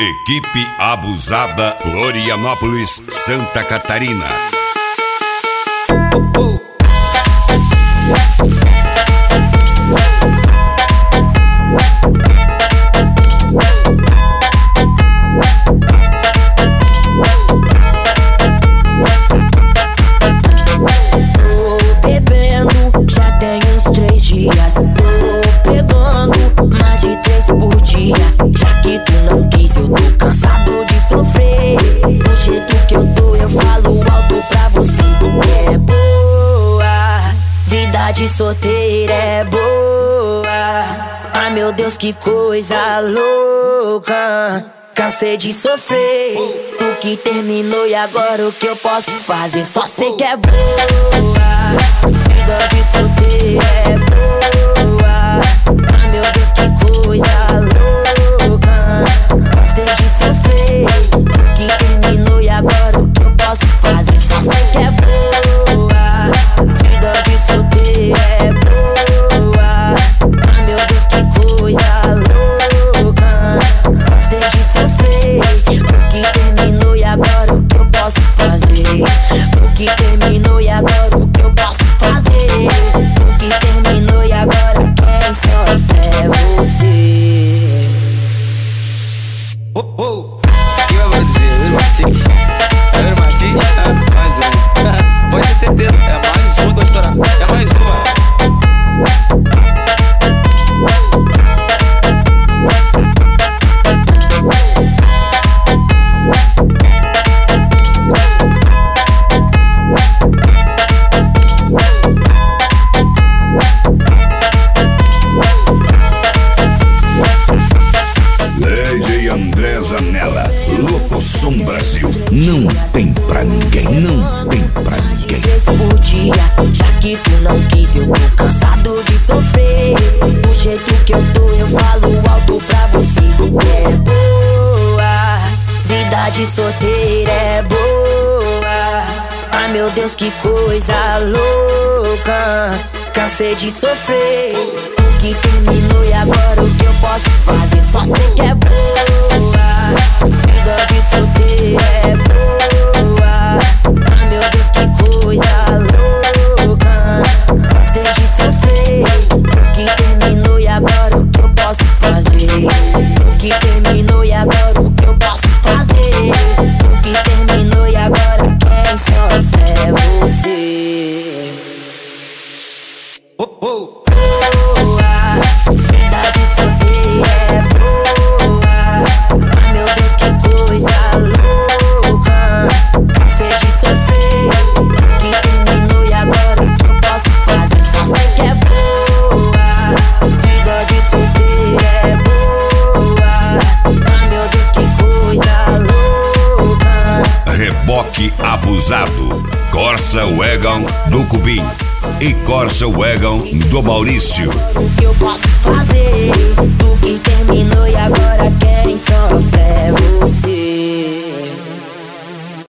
Equipe Abusada, Florianópolis, Santa Catarina. De solteira é boa. Ai meu Deus, que coisa louca. Cansei de sofrer, tu que terminou e agora o que eu posso fazer? Só sei que é boa. Vida de solteira é boa. Ai meu Deus, que coisa louca. Cansei de sofrer, tu que terminou e agora o que eu posso fazer? Só sei que é boa. Vida de solteira é boa. Ai meu Deus, que coisa louca. Cansei de sofrer, o que terminou e agora o que eu posso fazer? O que terminou e agora o que eu posso fazer? O que terminou e agora quem sofre é você. Quem vai dizer? Martins? Martins? Mais um. Pode ter certeza, é mais um que vai estourar. É mais uma. DJ André Zanella, Locosom Brasil. Não tem pra ninguém, não tem pra ninguém. Por dia, já que tu não quis, eu tô cansado de sofrer. Do jeito que eu tô, eu falo alto pra você. É boa, vida de solteira é boa. Ai meu Deus, que coisa louca. Cansei de sofrer, o que terminou e agora o que eu posso fazer? Só sei que é boa. Vida de solteira é boa. Ai meu Deus, que coisa louca. Cansei de sofrer, o que terminou e agora o que eu posso fazer? O que terminou e agora o que eu posso fazer? O que terminou e agora quem sofre é você. Vida de solteira é boa. Ai meu Deus, que coisa louca. Cansei de sofrer, o que terminou e agora o que eu posso fazer? Só sei que é boa. Vida de solteira é boa. Ai meu Deus, que coisa louca. Reboque Abusado, Corsa Wagon do Cubim e Corsa Wagon do Maurício. O que eu posso fazer? O que terminou e agora quem sofre é você.